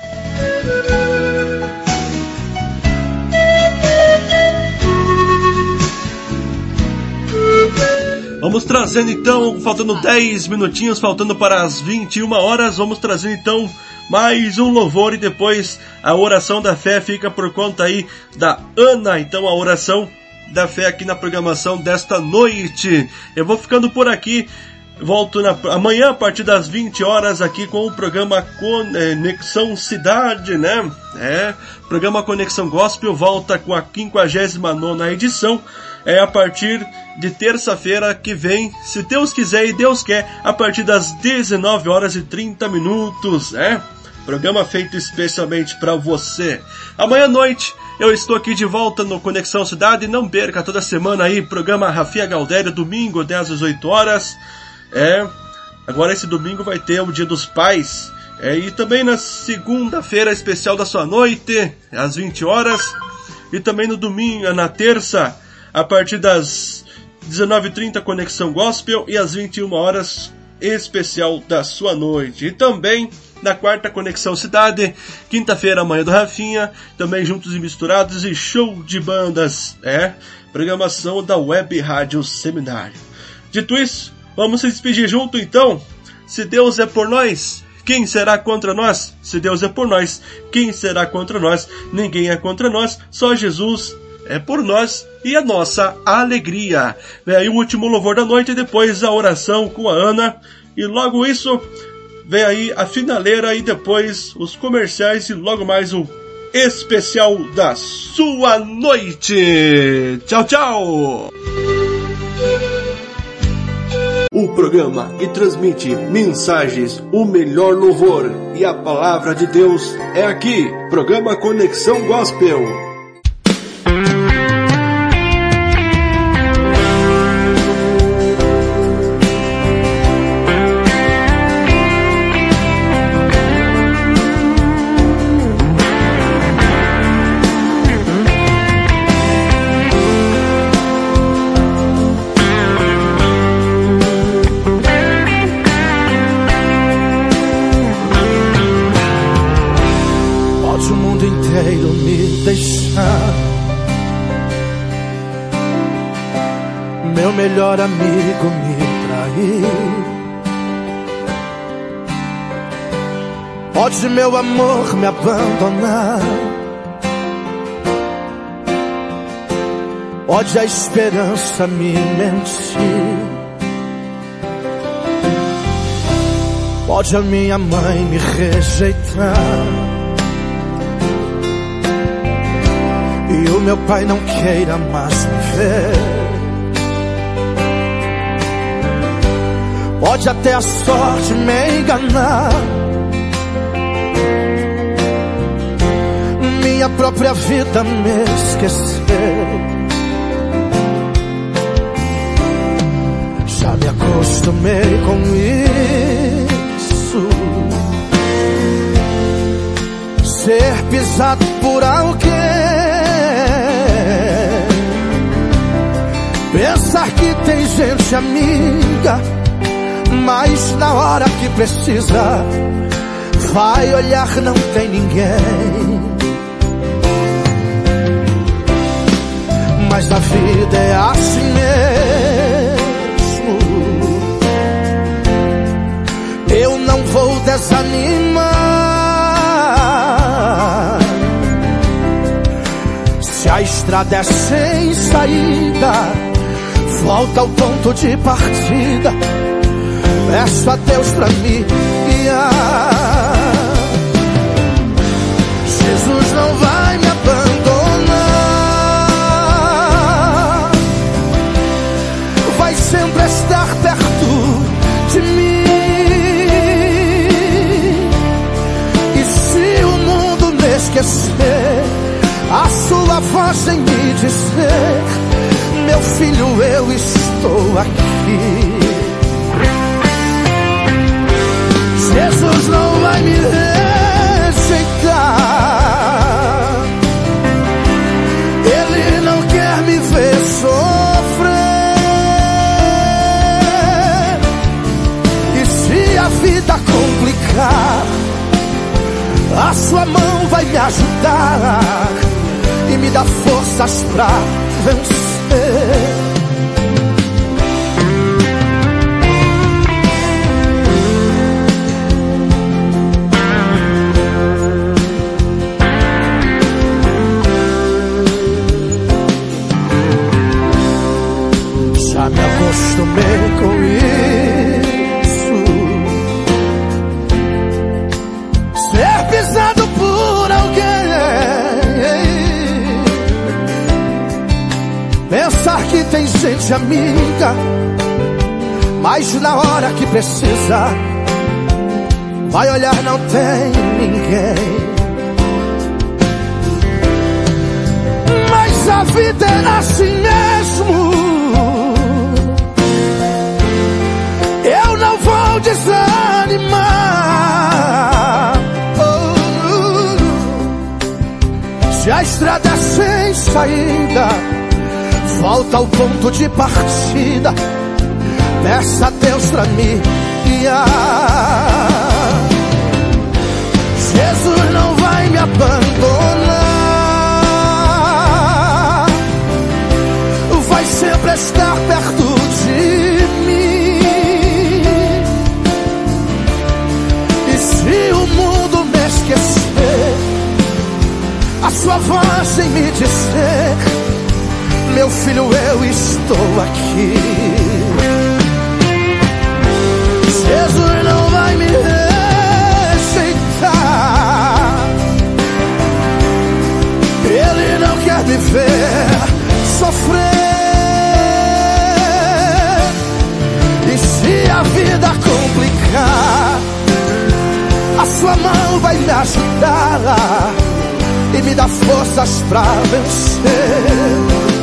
Vamos trazendo então, faltando dez minutinhos, faltando para as vinte e uma horas, vamos trazer então mais um louvor e depois a oração da fé fica por conta aí da Ana. Então a oração da fé aqui na programação desta noite. Eu vou ficando por aqui, volto na, amanhã a partir das vinte horas aqui com o programa Conexão Cidade, né? É, programa Conexão Gospel volta com a quinquagésima nona edição. É a partir de terça-feira que vem, se Deus quiser e Deus quer, a partir das dezenove horas e trinta minutos, né? Programa feito especialmente para você. Amanhã à noite eu estou aqui de volta no Conexão Cidade. Não perca toda semana aí, programa Rafinha Galdério, domingo, dez às dezoito horas. É, agora esse domingo vai ter o Dia dos Pais. É, e também na segunda-feira especial da sua noite, às vinte horas. E também no domingo, na terça, a partir das dezenove e trinta, Conexão Gospel, e às vinte e uma horas, especial da sua noite. E também na quarta, Conexão Cidade, quinta-feira, Manhã do Rafinha, também Juntos e Misturados e Show de Bandas, é, programação da Web Rádio Seminário. Dito isso, vamos se despedir junto então. Se Deus é por nós, quem será contra nós? Se Deus é por nós, quem será contra nós? Ninguém é contra nós, só Jesus é por nós e a nossa alegria. Vem aí o último louvor da noite e depois a oração com a Ana. E logo isso, vem aí a finaleira e depois os comerciais e logo mais o especial da sua noite. Tchau, tchau! O programa que transmite mensagens, o melhor louvor e a palavra de Deus é aqui. Programa Conexão Gospel. melhor amigo me traiu. Pode meu amor me abandonar, pode a esperança me mentir, pode a minha mãe me rejeitar, e o meu pai não queira mais me ver. Pode até a sorte me enganar, minha própria vida me esquecer. Já me acostumei com isso, ser pisado por alguém, pensar que tem gente amiga, mas na hora que precisa vai olhar, não tem ninguém. Mas a vida é assim mesmo, eu não vou desanimar. Se a estrada é sem saída, volta ao ponto de partida, peço a Deus pra me guiar. Jesus não vai me abandonar, vai sempre estar perto de mim. E se o mundo me esquecer, a sua voz vem me dizer: meu filho, eu estou aqui. Jesus não vai me rejeitar, Ele não quer me ver sofrer. E se a vida complicar, a sua mão vai me ajudar e me dar forças pra vencer. Já me acostumei com isso, ser pisado por alguém, pensar que tem gente amiga, mas na hora que precisa vai olhar, não tem ninguém. Mas a vida é assim mesmo, eu não vou desanimar. Oh, se a estrada é sem saída, volta ao ponto de partida, peça a Deus pra me guiar. Jesus não vai me abandonar, vai sempre estar perto de mim. E se o mundo me esquecer, a sua voz vem me dizer: meu filho, eu estou aqui. Jesus não vai me rejeitar, Ele não quer me ver sofrer. E se a vida complicar, a sua mão vai me ajudar e me dar forças pra vencer.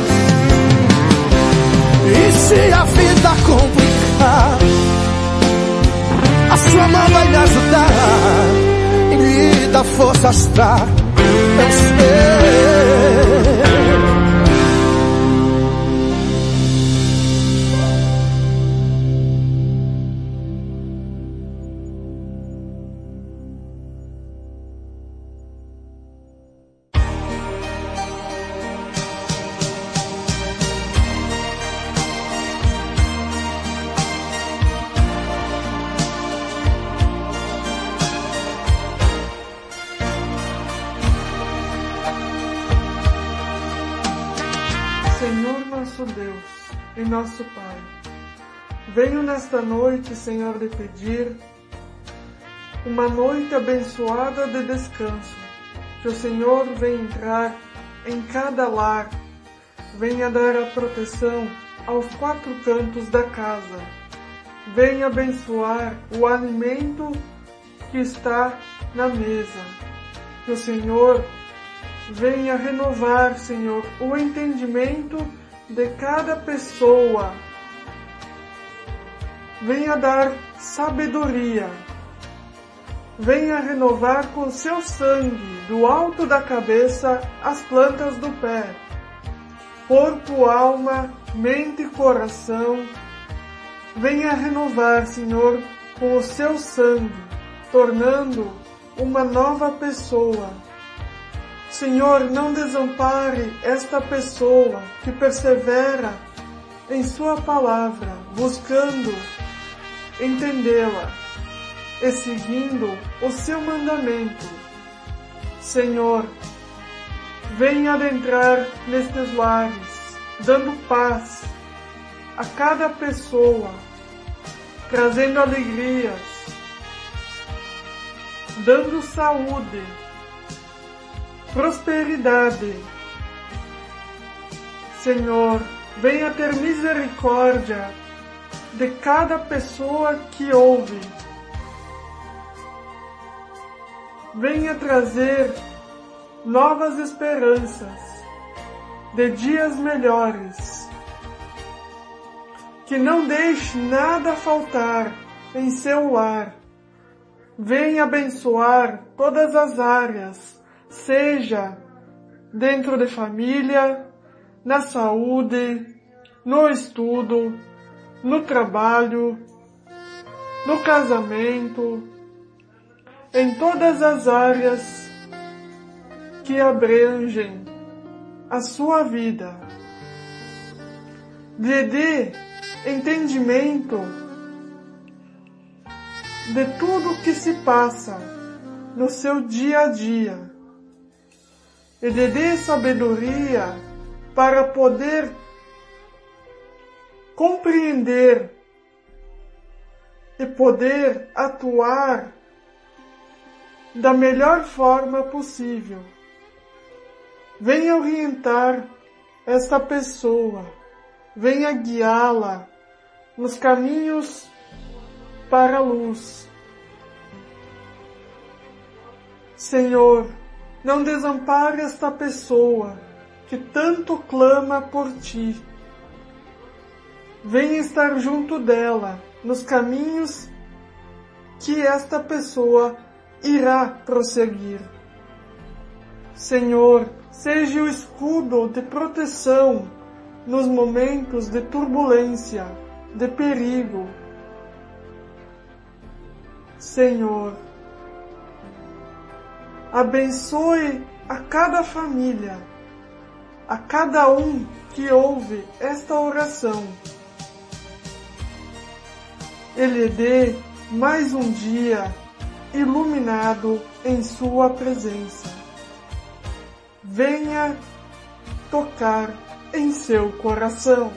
E se a vida complicar, a sua mão vai me ajudar e me dar forças pra vencer. nosso Pai. Venho nesta noite, Senhor, lhe pedir uma noite abençoada de descanso. Que o Senhor venha entrar em cada lar, venha dar a proteção aos quatro cantos da casa. Venha abençoar o alimento que está na mesa. Que o Senhor venha renovar, Senhor, o entendimento de cada pessoa. Venha dar sabedoria. Venha renovar com seu sangue, do alto da cabeça às plantas do pé, corpo, alma, mente e coração. Venha renovar, Senhor, com o seu sangue, tornando uma nova pessoa. Senhor, não desampare esta pessoa que persevera em sua palavra, buscando entendê-la e seguindo o seu mandamento. Senhor, venha adentrar nestes lares, dando paz a cada pessoa, trazendo alegrias, dando saúde, prosperidade. Senhor, venha ter misericórdia de cada pessoa que ouve. Venha trazer novas esperanças de dias melhores. Que não deixe nada faltar em seu lar. Venha abençoar todas as áreas, seja dentro de família, na saúde, no estudo, no trabalho, no casamento, em todas as áreas que abrangem a sua vida. Lhe dê entendimento de tudo que se passa no seu dia a dia. E lhe dê sabedoria para poder compreender e poder atuar da melhor forma possível. Venha orientar esta pessoa, venha guiá-la nos caminhos para a luz. Senhor, não desampare esta pessoa que tanto clama por Ti. Venha estar junto dela nos caminhos que esta pessoa irá prosseguir. Senhor, seja o escudo de proteção nos momentos de turbulência, de perigo. Senhor, abençoe a cada família, a cada um que ouve esta oração. Ele dê mais um dia iluminado em sua presença. Venha tocar em seu coração.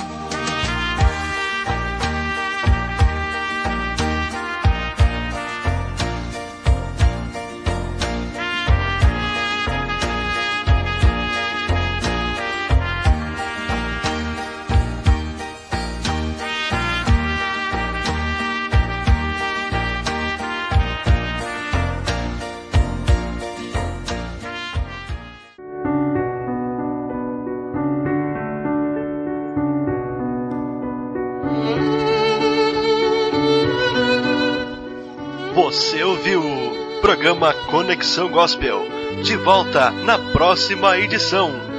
Você ouviu o programa Conexão Gospel. De volta na próxima edição.